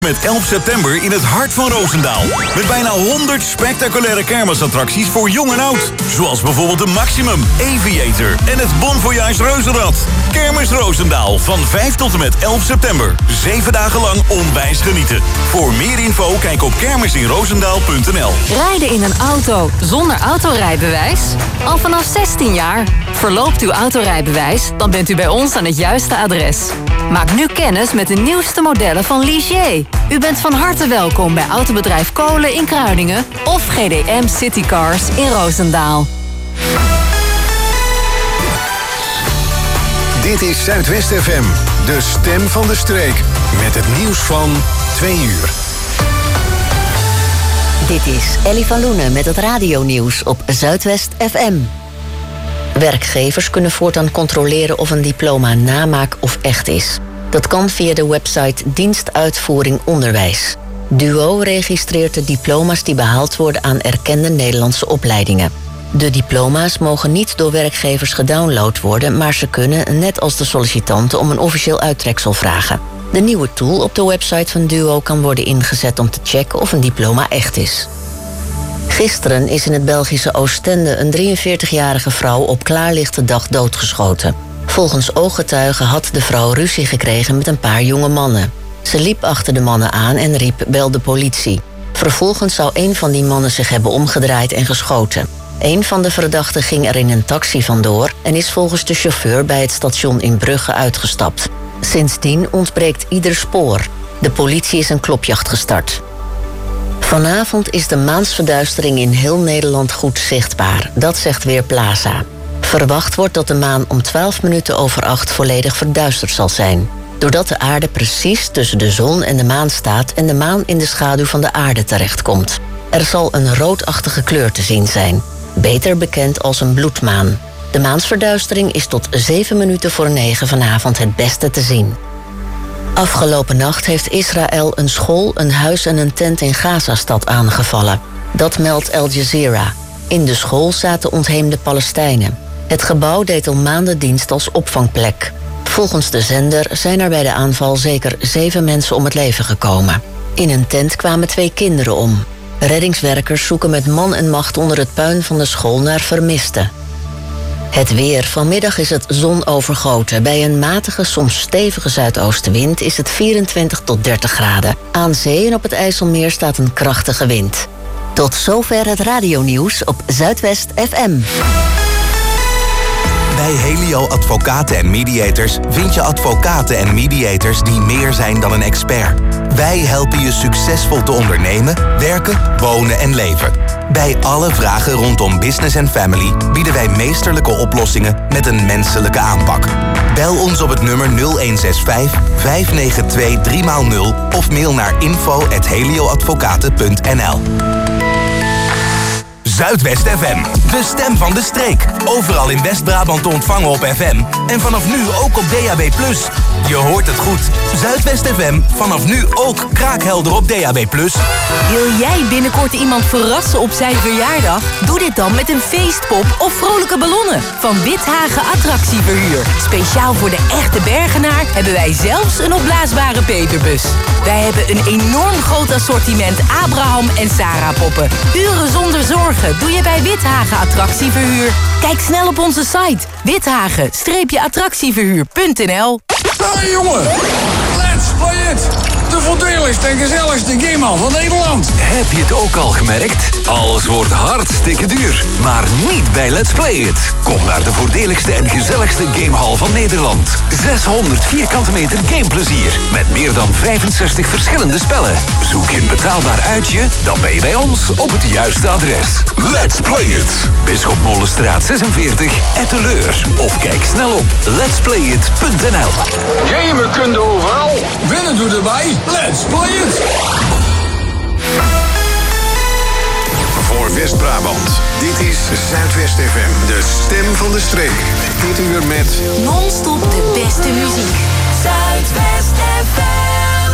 Met 11 september in het hart van Roosendaal. Met bijna 100 spectaculaire kermisattracties voor jong en oud. Zoals bijvoorbeeld de Maximum, Aviator en het Bon Voyage Reuzenrad. Kermis Roosendaal van 5 tot en met 11 september. 7 dagen lang onwijs genieten. Voor meer info kijk op kermisinroosendaal.nl. Rijden in een auto zonder autorijbewijs? Al vanaf 16 jaar. Verloopt uw autorijbewijs? Dan bent u bij ons aan het juiste adres. Maak nu kennis met de nieuwste modellen van Ligier. U bent van harte welkom bij Autobedrijf Kolen in Kruiningen of GDM Citycars in Roosendaal. Dit is Zuidwest FM, de stem van de streek. Met het nieuws van 2 uur. Dit is Ellie van Loenen met het radionieuws op Zuidwest FM. Werkgevers kunnen voortaan controleren of een diploma namaak of echt is. Dat kan via de website Dienstuitvoering Onderwijs. DUO registreert de diploma's die behaald worden aan erkende Nederlandse opleidingen. De diploma's mogen niet door werkgevers gedownload worden, maar ze kunnen, net als de sollicitanten, om een officieel uittreksel vragen. De nieuwe tool op de website van DUO kan worden ingezet om te checken of een diploma echt is. Gisteren is in het Belgische Oostende een 43-jarige vrouw op klaarlichte dag doodgeschoten. Volgens ooggetuigen had de vrouw ruzie gekregen met een paar jonge mannen. Ze liep achter de mannen aan en riep: bel de politie. Vervolgens zou een van die mannen zich hebben omgedraaid en geschoten. Een van de verdachten ging er in een taxi vandoor en is volgens de chauffeur bij het station in Brugge uitgestapt. Sindsdien ontbreekt ieder spoor. De politie is een klopjacht gestart. Vanavond is de maansverduistering in heel Nederland goed zichtbaar. Dat zegt Weerplaza. Verwacht wordt dat de maan om 8:12 volledig verduisterd zal zijn. Doordat de aarde precies tussen de zon en de maan staat en de maan in de schaduw van de aarde terechtkomt. Er zal een roodachtige kleur te zien zijn, beter bekend als een bloedmaan. De maansverduistering is tot 9:07 vanavond het beste te zien. Afgelopen nacht heeft Israël een school, een huis en een tent in Gazastad aangevallen. Dat meldt Al Jazeera. In de school zaten ontheemde Palestijnen. Het gebouw deed al maanden dienst als opvangplek. Volgens de zender zijn er bij de aanval zeker 7 mensen om het leven gekomen. In een tent kwamen 2 kinderen om. Reddingswerkers zoeken met man en macht onder het puin van de school naar vermisten. Het weer. Vanmiddag is het zonovergoten. Bij een matige, soms stevige zuidoostenwind is het 24 tot 30 graden. Aan zee en op het IJsselmeer staat een krachtige wind. Tot zover het radionieuws op Zuidwest FM. Bij Helio Advocaten en Mediators vind je advocaten en mediators die meer zijn dan een expert. Wij helpen je succesvol te ondernemen, werken, wonen en leven. Bij alle vragen rondom business en family bieden wij meesterlijke oplossingen met een menselijke aanpak. Bel ons op het nummer 0165 592 3x0 of mail naar info@helioadvocaten.nl. Zuidwest FM, de stem van de streek. Overal in West-Brabant te ontvangen op FM. En vanaf nu ook op DAB+. Je hoort het goed. Zuidwest FM, vanaf nu ook kraakhelder op DAB+. Wil jij binnenkort iemand verrassen op zijn verjaardag? Doe dit dan met een feestpop of vrolijke ballonnen van Withagen Attractieverhuur. Speciaal voor de echte Bergenaar hebben wij zelfs een opblaasbare Peterbus. Wij hebben een enorm groot assortiment Abraham en Sarah poppen. Uren zonder zorgen doe je bij Withagen Attractieverhuur. Kijk snel op onze site withagen-attractieverhuur.nl. Hey jongen, let's play it! De voordeligste en gezelligste gamehal van Nederland. Heb je het ook al gemerkt? Alles wordt hartstikke duur. Maar niet bij Let's Play It. Kom naar de voordeligste en gezelligste gamehal van Nederland. 600 vierkante meter gameplezier. Met meer dan 65 verschillende spellen. Zoek je een betaalbaar uitje? Dan ben je bij ons op het juiste adres. Let's Play It. Bisschop Molenstraat 46, Etteleur. Of kijk snel op letsplayit.nl. Gamen kun je overal. Winnen doe erbij. Let's play it! Voor West-Brabant, dit is Zuidwest FM, de stem van de streek. Dit uur met Non-stop de beste muziek. Zuidwest FM.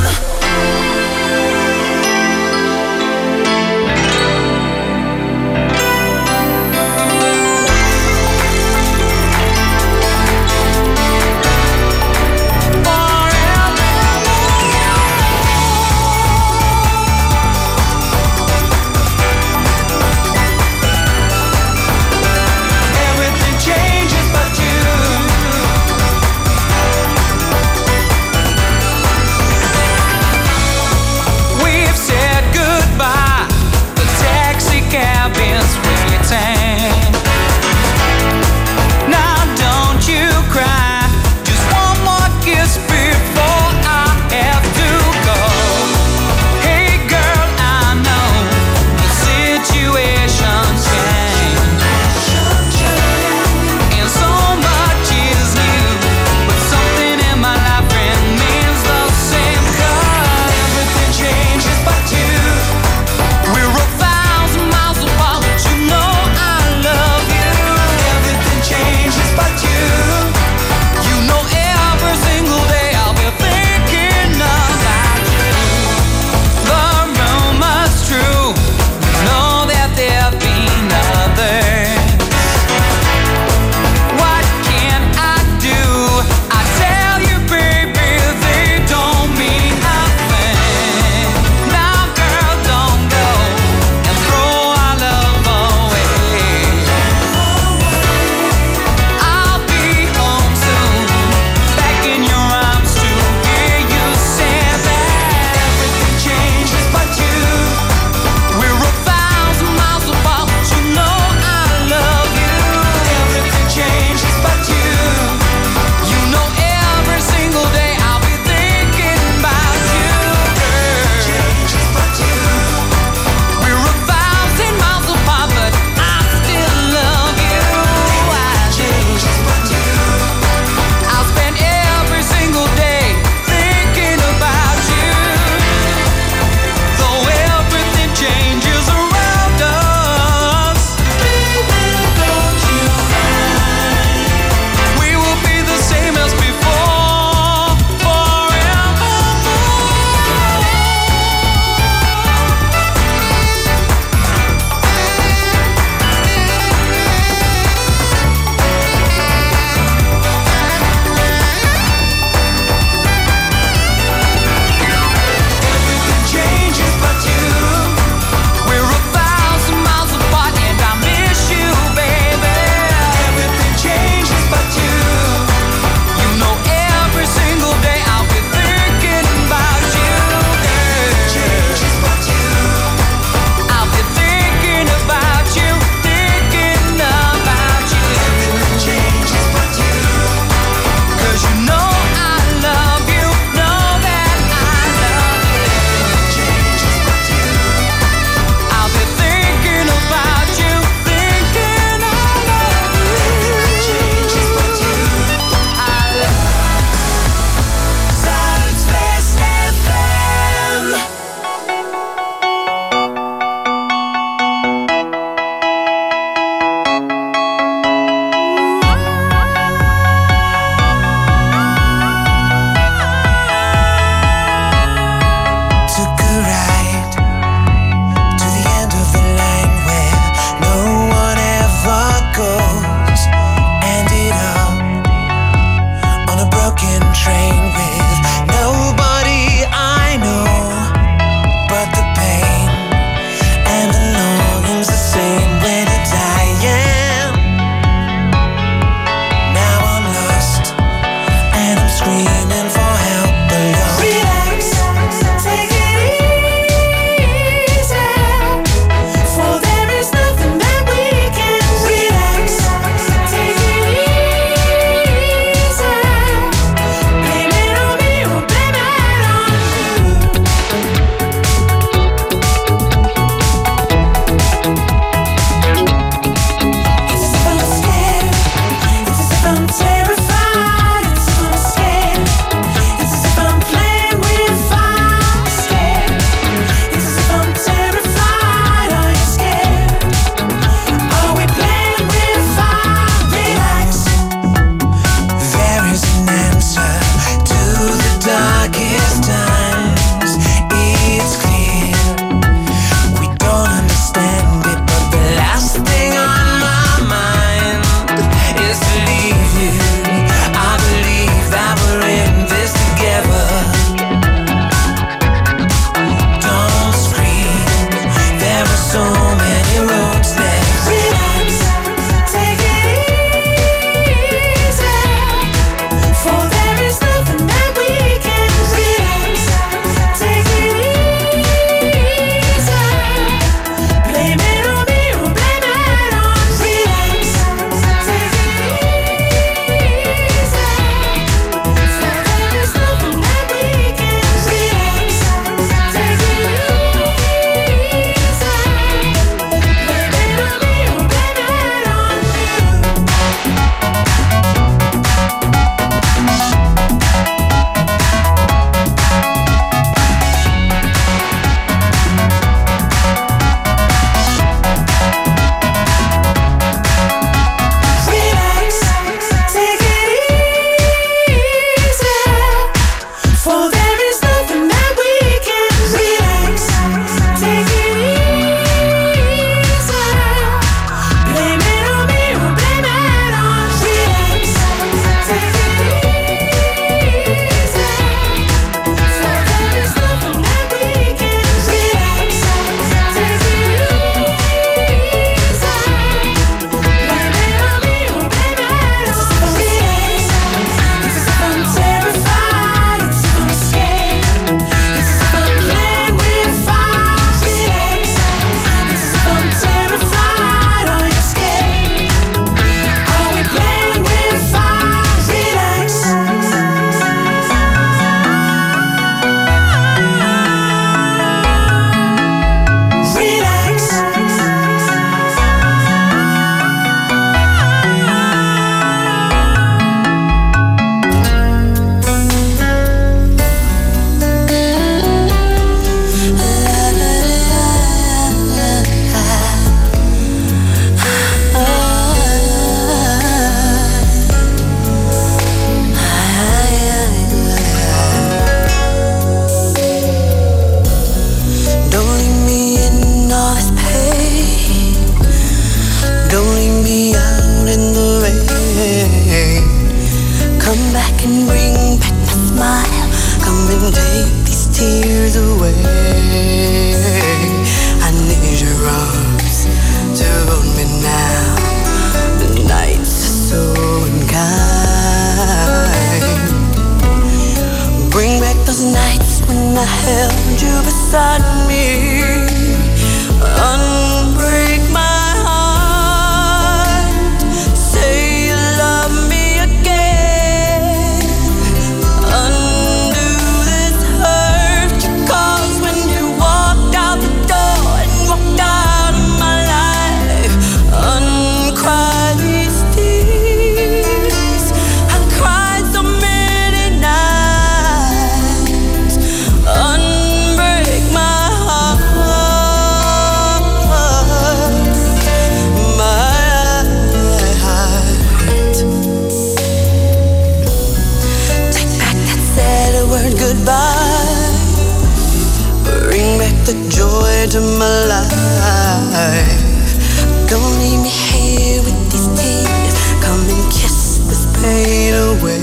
the joy to my life. Don't leave me here with these tears. Come and kiss this pain away.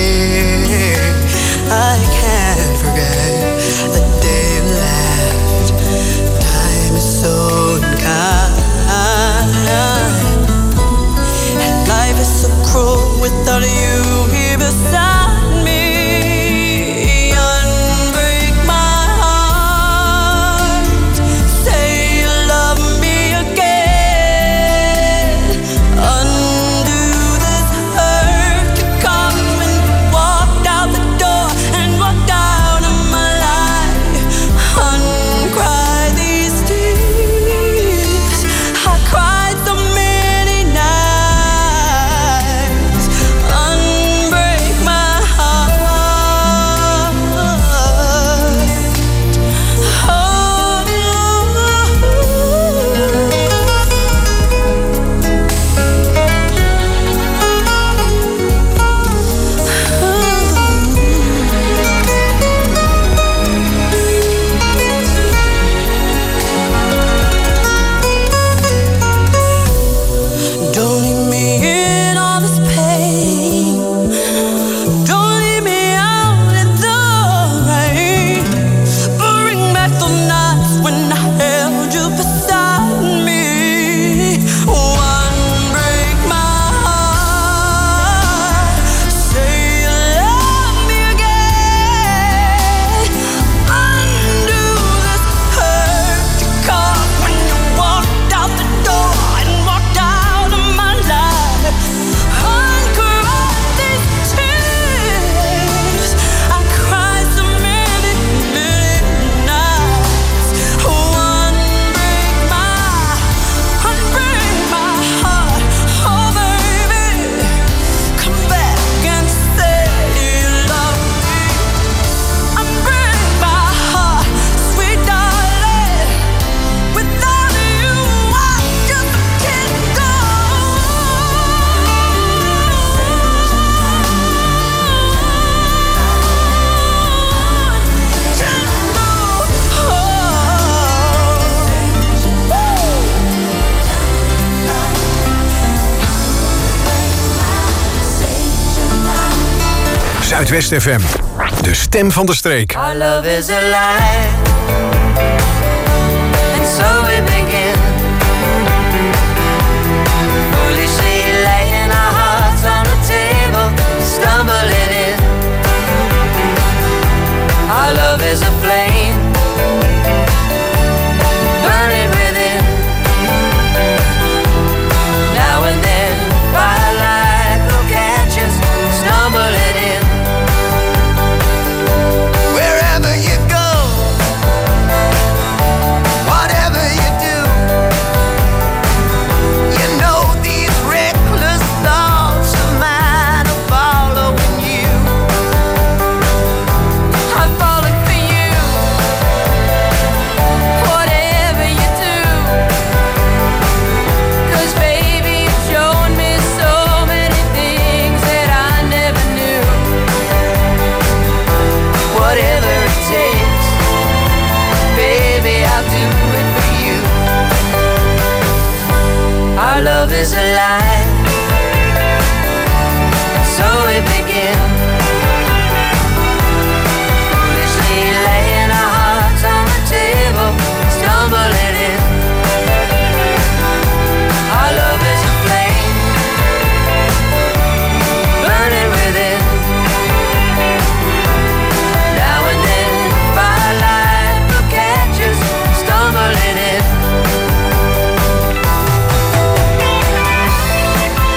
I can't forget the day you left. Time is so unkind, and life is so cruel without you here beside me. Unbreak my heart. Say you love me again. Undo this hurt. You come and walked out the door and walked out of my life. Uncry these tears. I cried so many nights. Unbreak my heart. Don't leave me in all this pain. Don't leave me out in the rain. Bring back the nights when I held you beside me. One break my heart. Say you love me again. Undo this hurt you caused when you walked out the door and walked out of my life. Uncry these tears. I cried so many, many nights. Unbreak my heart. Oh baby, come back and say you love me. Unbreak my heart, sweet darling. Without you, I just can't go. Zuidwest FM, de stem van de streek. Our love is a lie, and so we begin. Foolishly laying our hearts on the table, stumbling in. Our love is a flame, burning within. Now and then, firelight will catch us, stumbling in. Wherever you go, whatever you do, you know these reckless thoughts of mine are following you. I'm falling for you, whatever you do. 'Cause baby, you've shown me so many things that I never knew. Whatever it takes, baby, I'll do it for you. Our love is a lie, so we begin. Foolishly laying our hearts on the table, stumbling in. Our love is a flame, burning within. Now and then, firelight will catch us, stumbling in.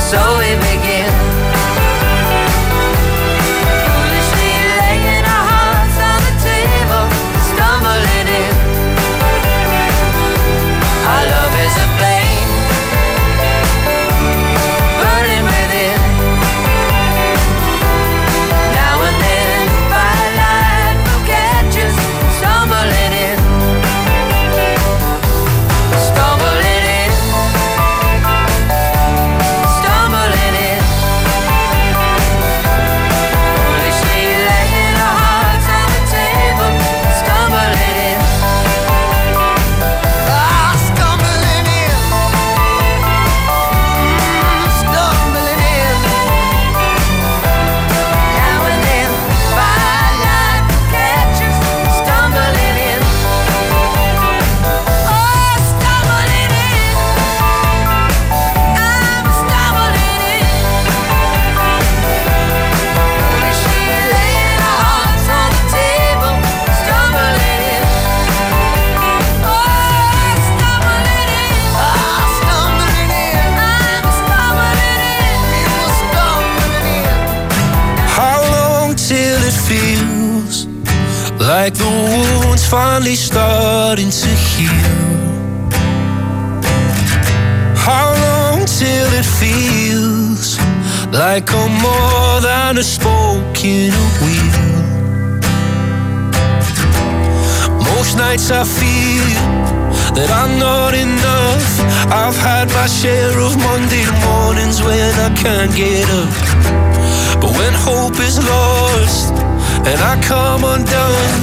So we begin. Foolishly laying our hearts on the table, stumbling in. Our love is a flame, burning within. Now and then, firelight will catch us, stumbling in. Stumbling in. Stumbling in. Foolishly laying our hearts on the table, stumbling in. Ah, stumbling in. Stumbling in. Now and then, firelight will catch us, stumbling in. Oh, stumbling in. I'm stumbling in. Foolishly laying our hearts on the table, stumbling in. Oh, stumbling in. Ah, stumbling in. I'm stumbling in. You're stumbling in. How long till it feels like the wound's finally starting to heal? How long till it feels like I'm more than a spoke in a wheel? Most nights I feel that I'm not enough. I've had my share of Monday mornings when I can't get up. But when hope is lost and I come undone,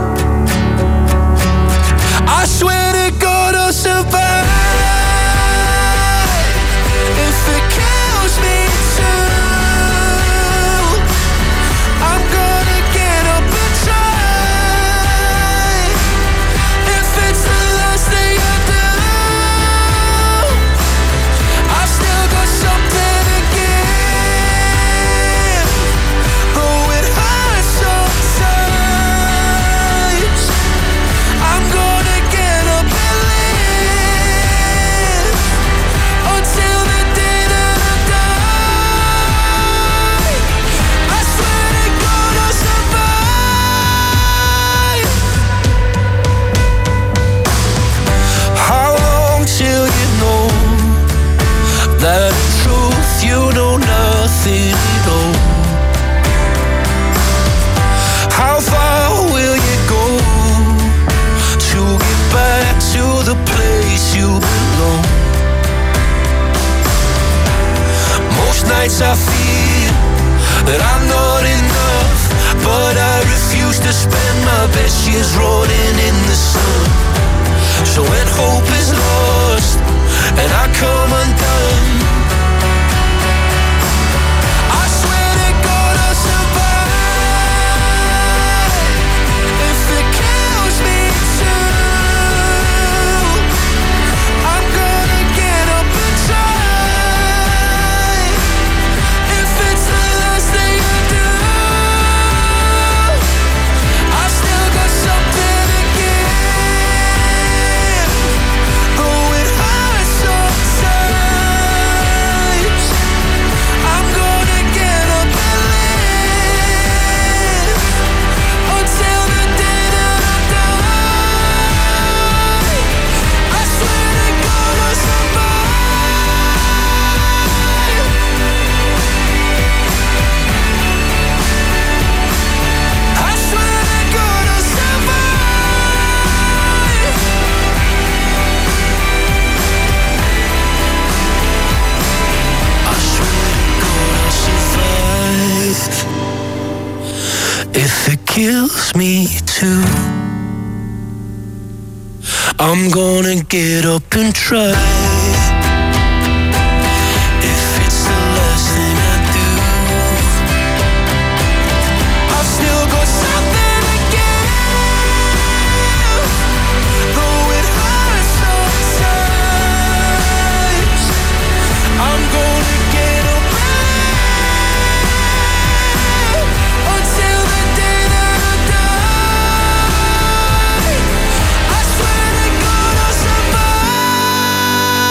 I swear to God I'll survive. If it kills me too, I'm gonna get up and try. If it's the last thing I do, I've still got something to give. Though it hurts sometimes, I'm gonna get up and live until the day that I die. I swear to God I'll survive. How long till you know that in truth you know nothing at all? How far will you go to get back to the place you belong? Most nights I feel that I'm not enough, but I refuse to spend my best years rotting in the sun. So when hope is lost and I come undone, I swear to God I'll survive. If it kills me too, I'm gonna get up and try. If it's the last thing I do, I've still got something to give. Though it hurts sometimes, I'm gonna get up and live until the day that I die. I swear to God I'll survive. I swear to God I'll survive. I swear to God I'll survive. If it kills me too, I'm gonna get up and try. If it's the last thing I do, I've still got something to give. Though it hurts sometimes, I'm gonna get up and live until the day that I die. I swear to God I'll survive.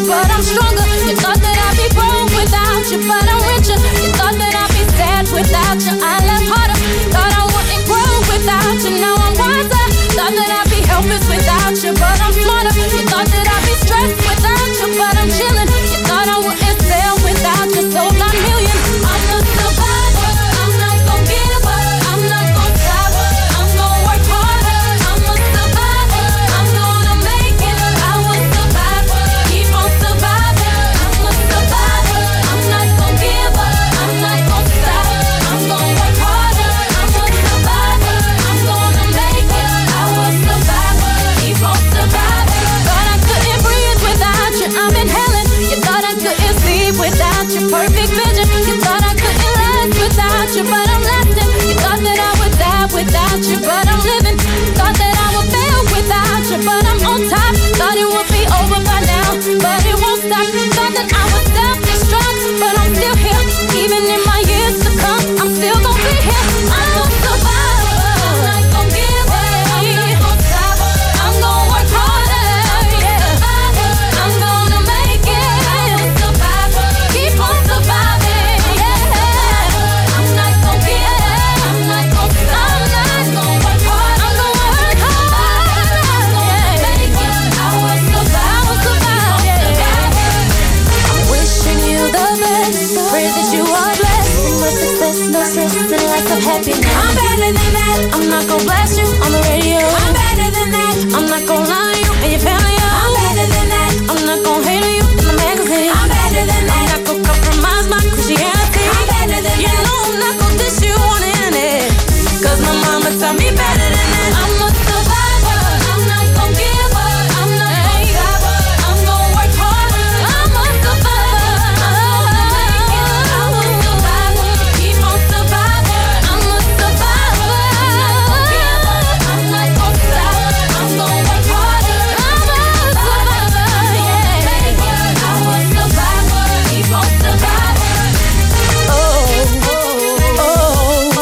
but I'm stronger. You thought that I'd be broke without you, but I'm richer. You thought that I'd be sad without you, I left harder. Thought I wouldn't grow without you, now I'm wiser. Thought that I'd be helpless without you, but I'm smarter. You thought that I'd be stressed without you, but I'm chilling. You thought I wouldn't sell without you, sold 9 million. I'm a survivor, I'm not gon' give up, I'm not gon' stop, I'm gon' work harder. I'm a survivor, I'm gonna make it, I will survive, keep on surviving. I'm a survivor, I'm not gon' give up, I'm not gon' stop, I'm gon' work harder. I'm a survivor, I'm gonna make it, I will survive, keep on surviving. Thought I couldn't breathe without you, I'm inhaling. You thought I couldn't sleep without your perfect vision. You thought I couldn't last without you, but I'm lasting. You thought that I would die without you, but I'm living. Thought that I would fail without you, but I'm on top. Thought it would be over by now, but it won't stop. Thought that I would self-destruct, but I'm still here. Even in my years to come, I'm still gonna be here. I'm a survivor, I'm not gon' give up, I'm not gon' stop, I'm gon' work harder. Yeah, I'm gonna make it. I'm a survivor, keep on surviving. Yeah, I'm not gon' give up, I'm not gon' stop, I'm gon' work hard. I'm gonna work hard. I'm gonna make it. I will survive. I'm wishing you the best. Pray that you are blessed. Much success, no stress, and lots of happiness. I'm better than that. I'm not gon' blast you on the radio. I'm better than that. I'm not gon' lie to you and your family. I'm better than that. I'm not gon' hate on you in the magazine. I'm better than that. I'm not gon' compromise my Christianity. I'm better than that. You know I'm not gon' dish you on the internet, 'cause my mama taught me better than that. I'm a survivor. I'm not gon' give up. I'm not gon' stop. I'm gon' work harder. I'm a survivor. I'm a survivor. Keep on surviving. I'm a survivor. I'm not gon' stop. I'm gon' work harder. I'm a survivor. Yeah, I will survivor. Keep on surviving. Oh, oh, oh, oh,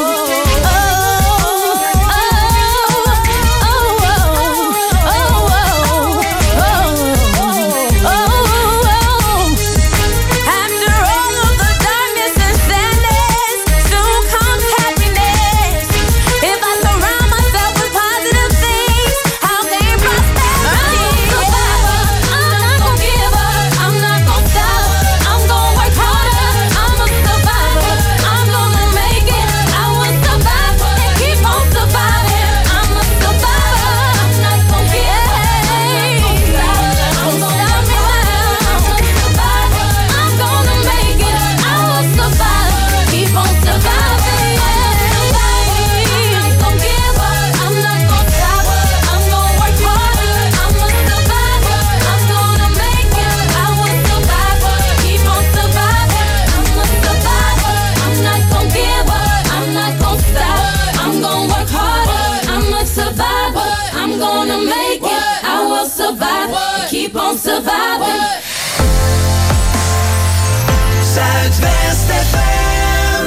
after all of the darkness and sadness, soon comes happiness. If I surround myself with positive things, I'll gain prosperity. I'm not gon' give up, I'm not gon' stop, I'm gon' work harder. I'm a survivor, I'm gonna make it, I will survive and keep on surviving. I'm a survivor, I'm not gon' give up, I'm gonna make it, I will survive, keep on surviving. I'm not gon' give up, I'm not gon' stop, I'm gon' work harder. I'm a survivor, I'm gonna make it, I will survive, keep on surviving. I'm a survivor, I'm not gon' give up, I'm not gon' stop, I'm gon' work harder. I'm a survivor, I'm gonna make it, I will survive, keep on surviving. Zuidwest FM.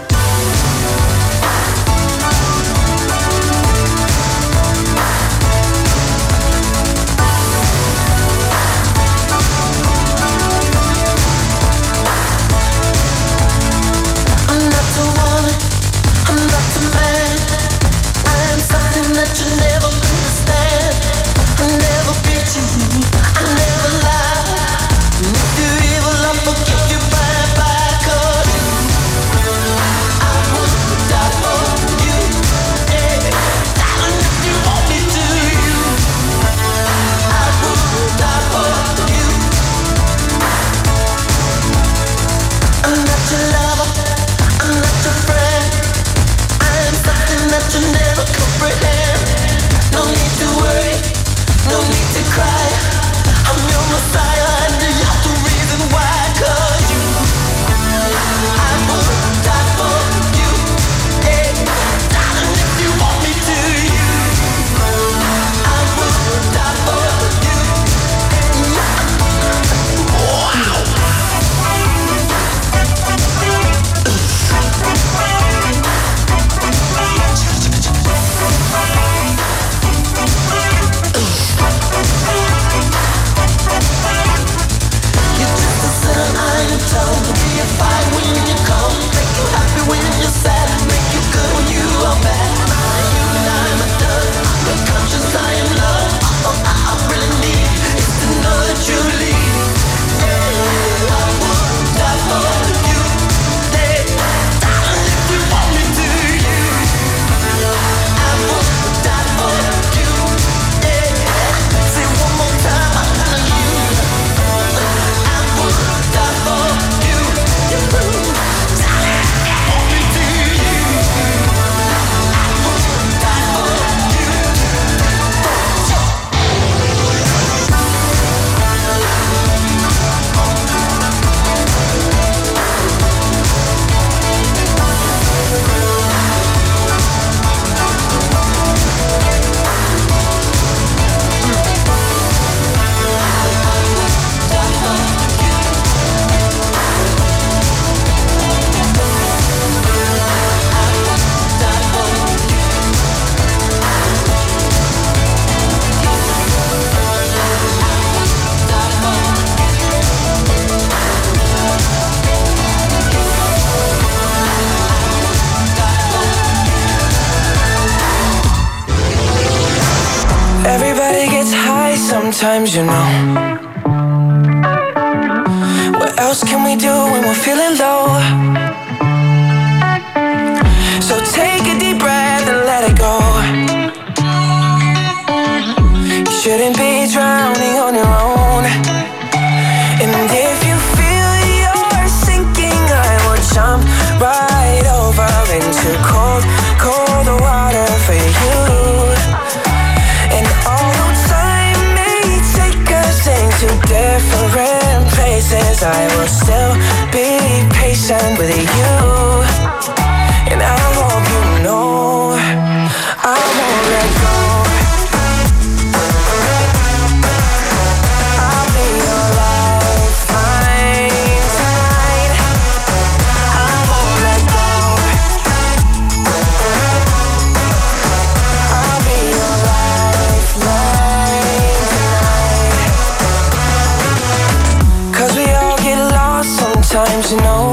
I'm not the woman, I'm not the man. I am something that you never understand. I never beat you, I never lie. sometimes, you know. What else can we do when we're feeling low? So take a deep breath and let it go. You shouldn't be drowning on your own. And if you feel you're sinking, I will jump right over into cold, cold water for you. And although time may take us into different places, I will still be patient with you. And I hope you know I won't let go. I'll be your lifeline tonight. I won't let go. I'll be your lifeline tonight. 'Cause we all get lost sometimes, you know.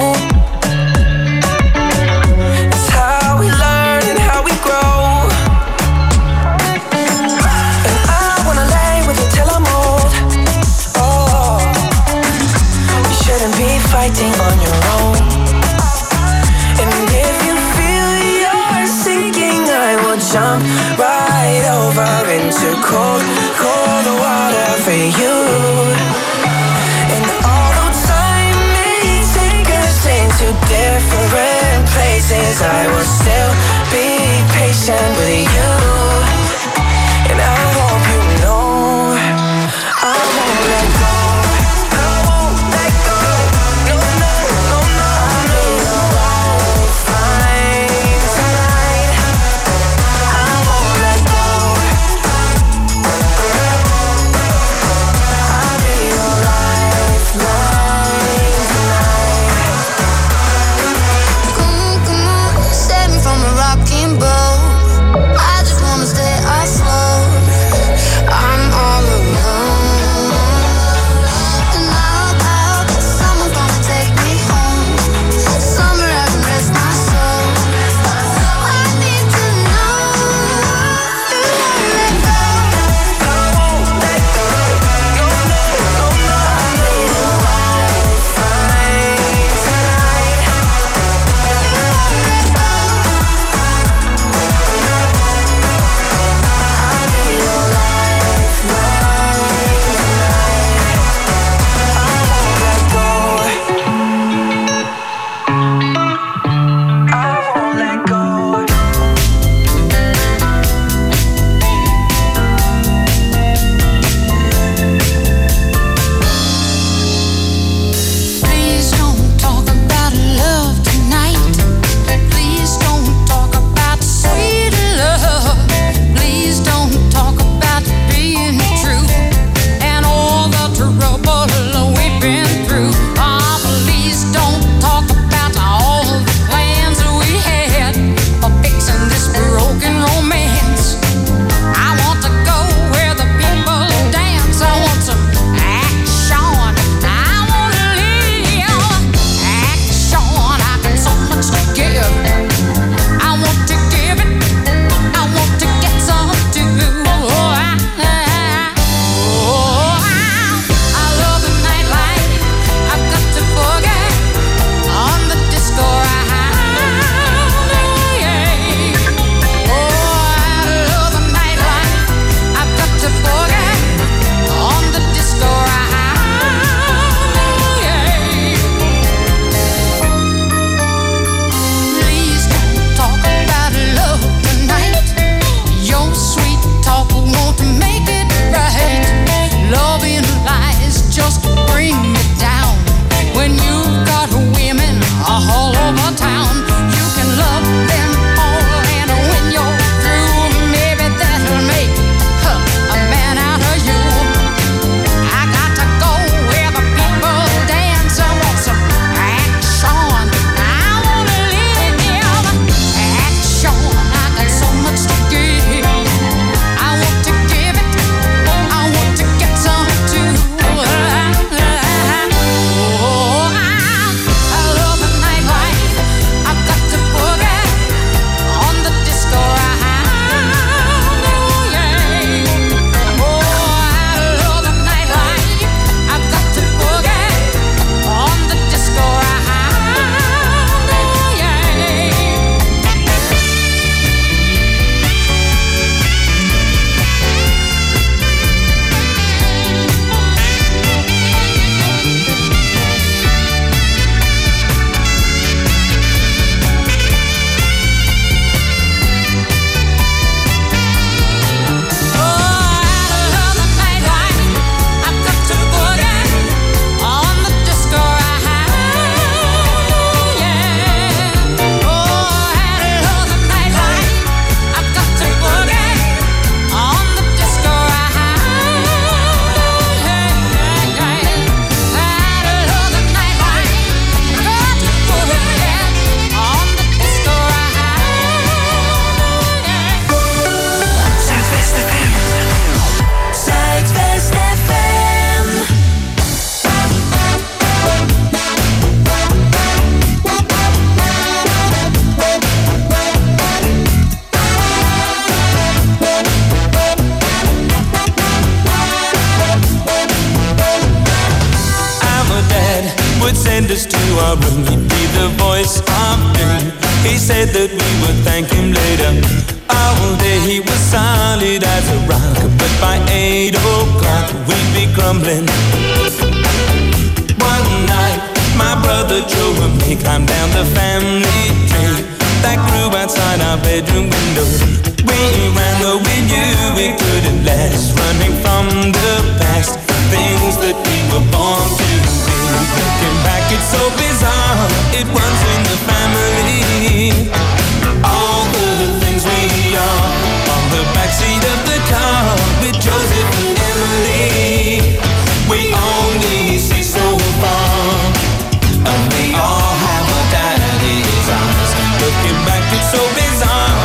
Fighting on your own. And if you feel you're sinking, I will jump right over into cold, cold water for you. And although time may take us into different places, I will still be patient with you. And I hope you know I won't let go. Dad would send us to our room. He'd be the voice of doom. He said that we would thank him later. All day he was solid as a rock, but by 8 o'clock we'd be crumbling. One night my brother Joe and me climbed down the family tree that grew outside our bedroom window. We ran though we knew we couldn't last, running from the past, things that we were born to be. Looking back it's so bizarre, it runs in the family. All the things we are on the backseat of the car with Joseph and Emily. We only see so far, and we all have our daddy's eyes. Looking back it's so bizarre.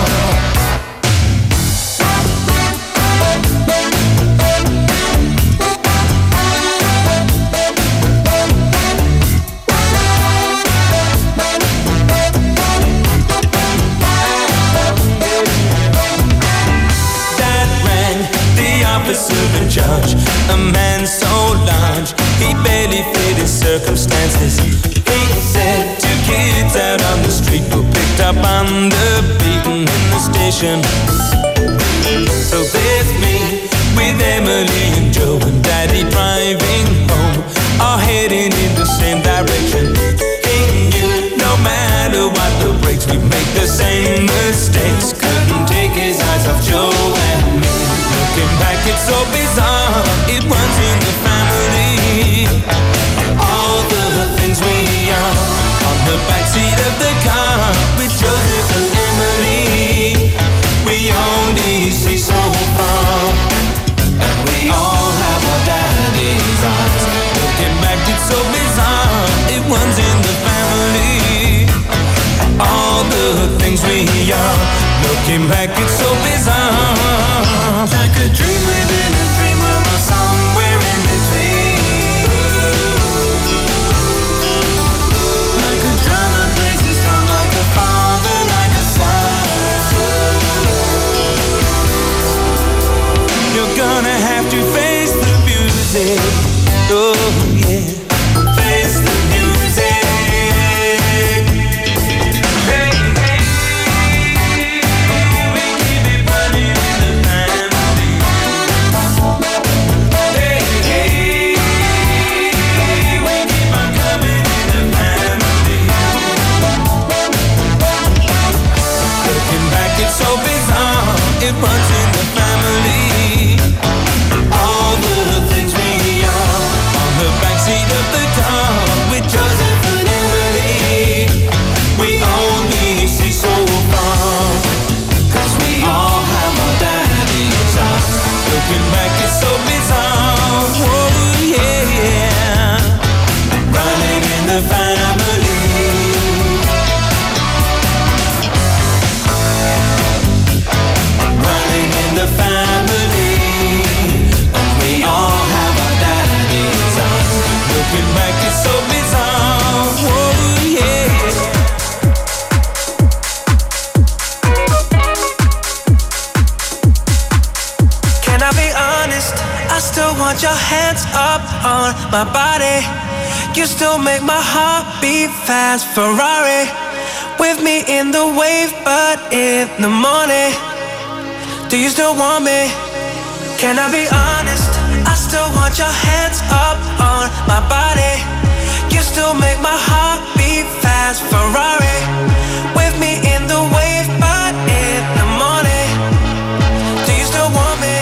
Officer in charge, a man so large he barely fit his circumstances. He said 2 kids out on the street were picked up on the beaten in the station. So there's me with Emily and Joe and Daddy driving home, all heading in the same direction. He knew no matter what the brakes, we'd make the same mistakes. Couldn't take his eyes off Joe and me. Looking back it's so bizarre, it runs in the family. All the things we are on the backseat of the car with Joseph and Emily. We only see so far, and we all have our daddy's eyes. Looking back it's so bizarre, it runs in the family. All the things we are, looking back it's so bizarre. Like a dream within a dream, we're somewhere in between. Like a drama plays its drum, like a father, like a son. You're gonna have to face the music. Oh yeah, face the music. It runs in the family. All the things we are on the backseat of the car with Joseph and Emily. We only see so far, 'cause we all have our daddy's eyes. Looking back it's so bizarre. Oh yeah, yeah. Running in the family. The family, and we all have our daddy's eyes. Looking back it's so bizarre. Oh yeah. Can I be honest? I still want your hands up on my body. You still make my heart beat fast. Ferrari with me in the wave, but in the morning. Do you still want me? Can I be honest? I still want your hands up on my body. You still make my heart beat fast. Ferrari with me in the wave, but in the morning. Do you still want me?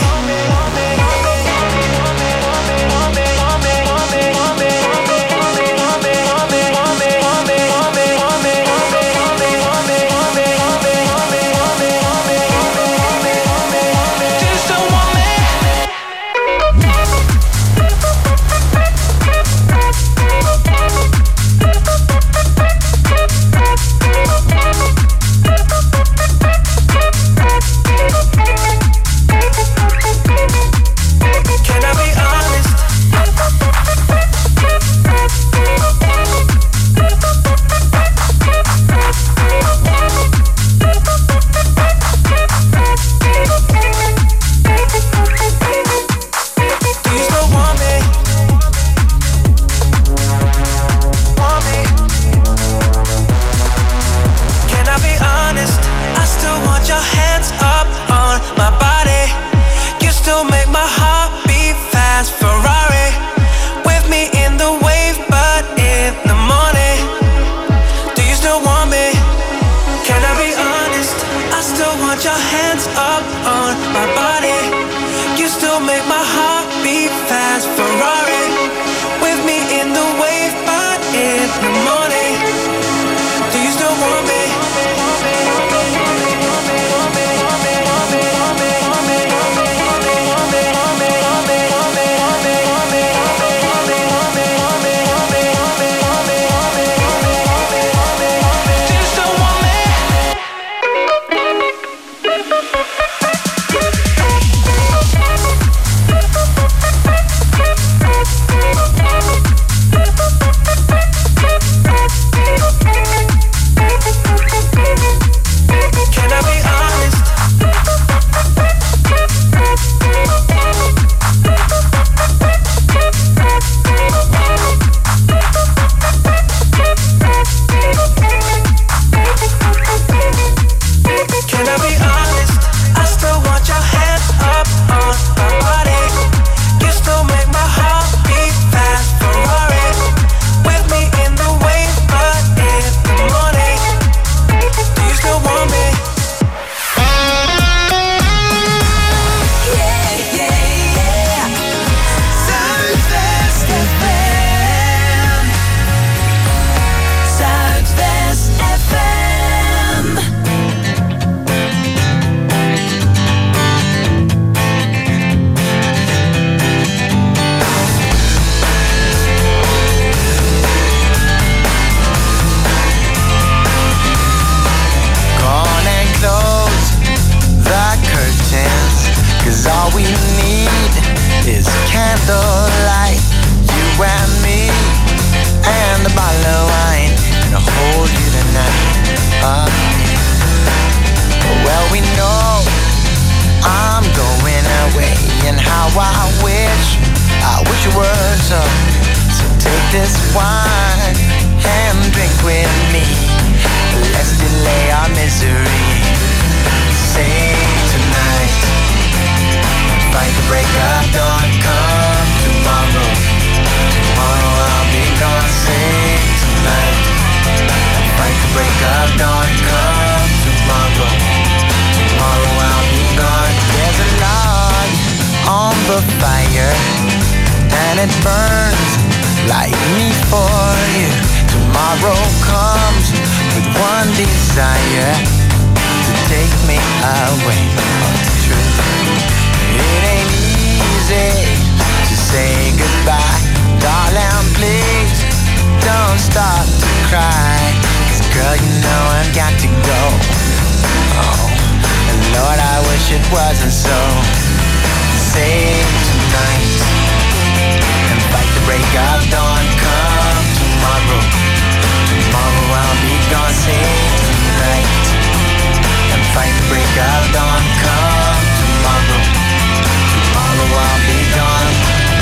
wine and drink with me. Let's delay our misery. Save tonight, fight the break of dawn. Come tomorrow, tomorrow I'll be gone. Save tonight, fight the break of dawn. Come tomorrow, tomorrow I'll be gone. There's a log on the fire and it burns like me for you. Tomorrow comes with one desire, to take me away. It's true, it ain't easy to say goodbye. Darling, please don't start to cry, 'cause girl, you know I've got to go. Oh, and Lord, I wish it wasn't so. Save tonight and fight the break of dawn. Come tomorrow, tomorrow I'll be gone. Save tonight and fight the break of dawn. Come tomorrow, tomorrow I'll be gone.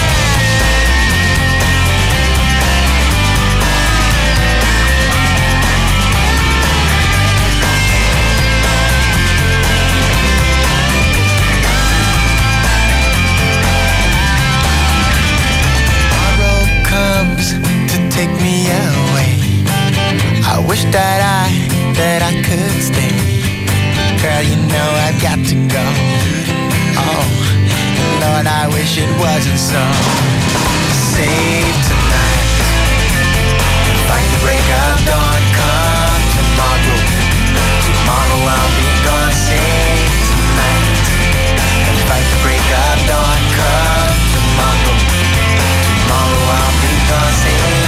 Take me away. I wish that I could stay. Girl, you know I've got to go. Oh, Lord, I wish it wasn't so. Save tonight, fight the break of dawn. Come tomorrow, tomorrow I'll be gone. Save tonight and fight the break of dawn. Come tomorrow, tomorrow I'll be gone. Save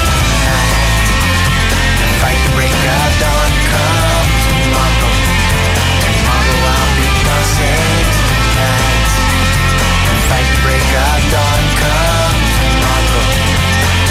fight the break of dawn. Come tomorrow, tomorrow I'll be gone. Save tonight and fight the break of dawn. Come tomorrow,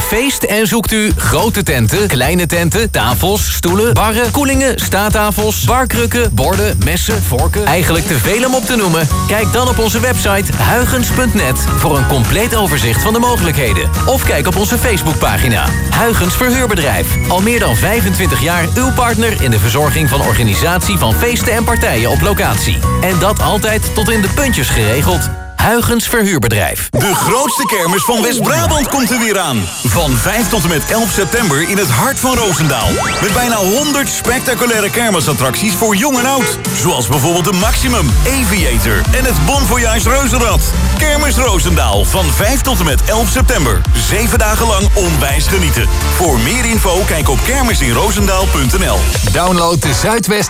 feest en zoekt u grote tenten, kleine tenten, tafels, stoelen, barren, koelingen, staattafels, barkrukken, borden, messen, vorken. Eigenlijk te veel om op te noemen? Kijk dan op onze website huygens.net voor een compleet overzicht van de mogelijkheden. Of kijk op onze Facebookpagina. Huygens Verhuurbedrijf. Al meer dan 25 jaar uw partner in de verzorging van organisatie van feesten en partijen op locatie. En dat altijd tot in de puntjes geregeld. Huygens Verhuurbedrijf. De grootste kermis van West-Brabant komt er weer aan. Van 5 tot en met 11 september in het hart van Roosendaal. Met bijna 100 spectaculaire kermisattracties voor jong en oud. Zoals bijvoorbeeld de Maximum, Aviator en het Bon Voyage Reuzenrad. Kermis Roosendaal van 5 tot en met 11 september. 7 dagen lang onwijs genieten. Voor meer info kijk op kermisinroosendaal.nl. Download de Zuidwest